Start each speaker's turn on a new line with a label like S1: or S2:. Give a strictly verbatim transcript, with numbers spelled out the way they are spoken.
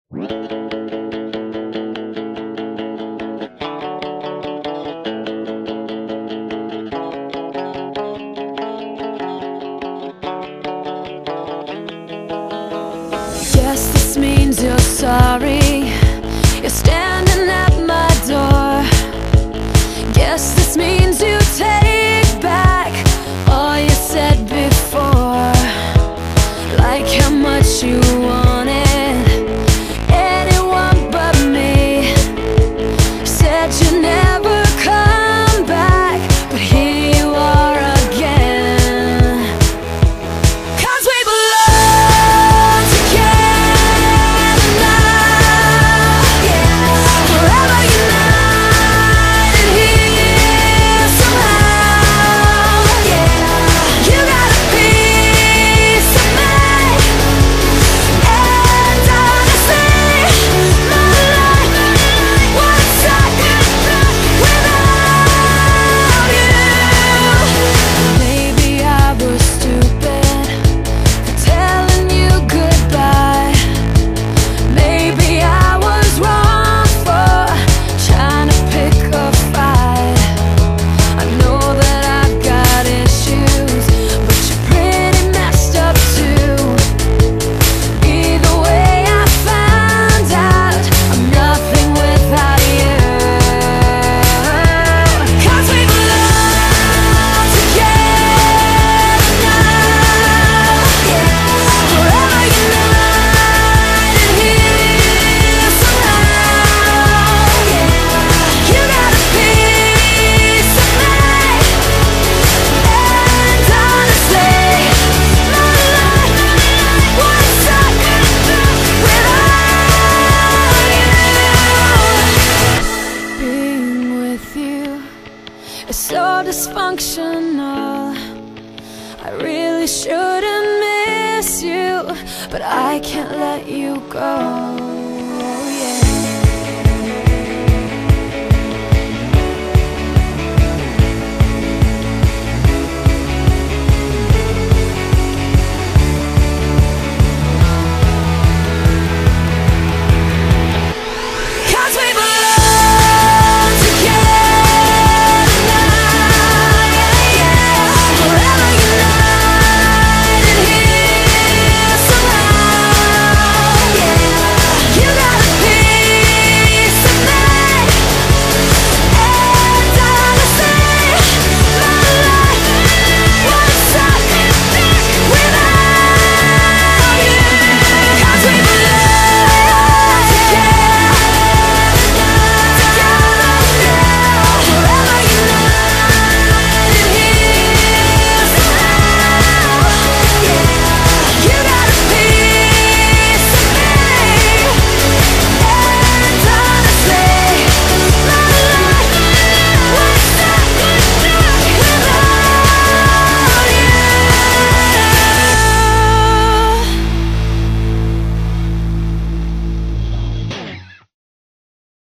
S1: Guess this means you're sorry. You're standing at my door. Guess this means you take back all you said before. Like how much you wanted anyone but me. Said you never come back, but here you are again. 'Cause we belong together now, yeah. Forever united here somehow, yeah. You got a piece of me, and honestly, my life would suck without you. Maybe I was stupid for telling you goodbye. Maybe I was wrong for trying to pick a fight. I know that I've got issues, but you're pretty messed up too. Either way, I found out I'm nothing without you. 'Cause we belong together now, yeah. Forever united here somehow, yeah. You got a piece of me, and honestly, my life would suck without you. Being with you is so dysfunctional. I really shouldn't miss you, but I can't let you go.